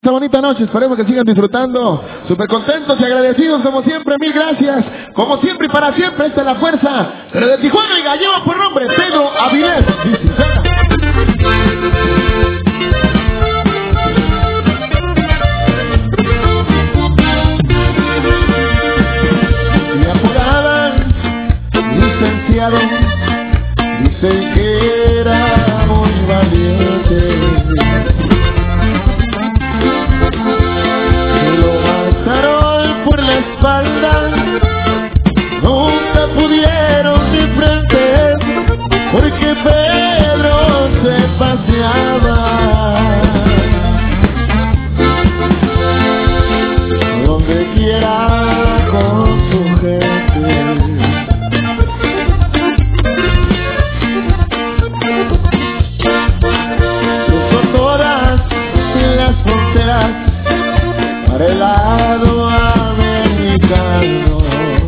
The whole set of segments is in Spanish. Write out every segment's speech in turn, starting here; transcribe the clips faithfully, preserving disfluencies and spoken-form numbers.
Esta bonita noche, esperemos que sigan disfrutando. Súper contentos y agradecidos como siempre, mil gracias. Como siempre y para siempre, esta es la fuerza. Pero de Tijuana y Gallego por nombre, Pedro Avilés. Y apuraban, licenciado, dicen que era muy valiente. Nunca pudieron de frente porque Pedro se paseaba donde quiera con su gente. Cruzó todas las fronteras para el lado americano.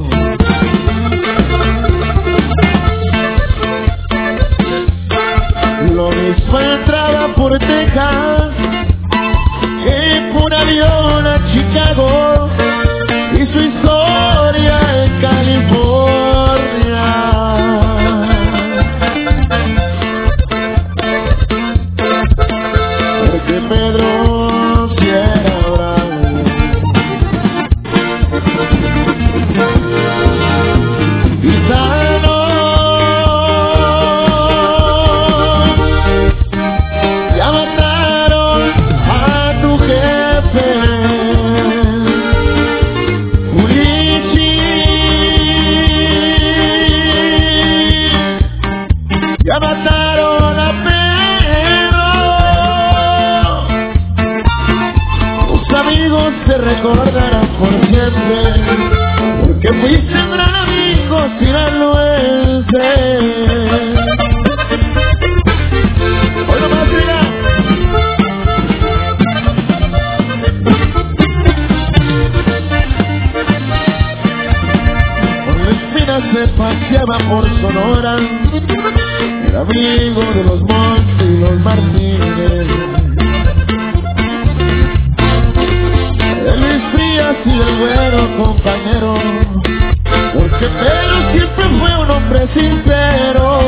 Lo mismo entraba por Texas que por avión a Chicago y su historia en California. Porque Pedro sí era bravo. Y sano. Ya mataron a tu jefe, Ulichi. Ya mataron a Pedro. Tus amigos te recordarán por siempre, porque fuiste un gran amigo sinaloense. Hoy nomás mira. Con la espina se paseaba por Sonora, era amigo de los Montes y los Martínez, de Luis Frías y del Güero compañero, porque Pedro siempre fue un hombre sincero.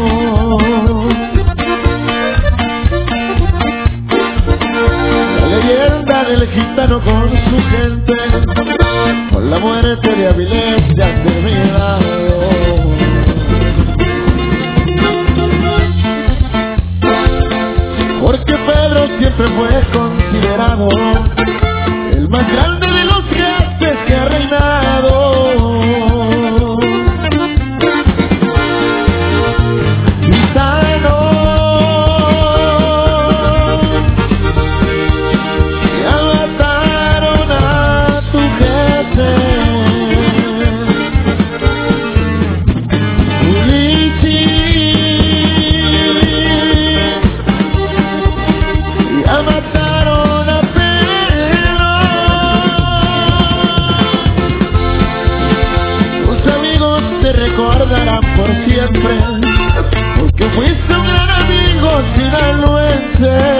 La leyenda del gitano con su gente, con la muerte de Avilés ya terminado. Porque Pedro siempre fue considerado el más grande de los jefes que ha reinado. Gitano, ya mataron a tu jefe, Ulichi. Ya mataron a Pedro. Tus amigos te recordarán por siempre, porque fuiste un gran amigo sinaloense.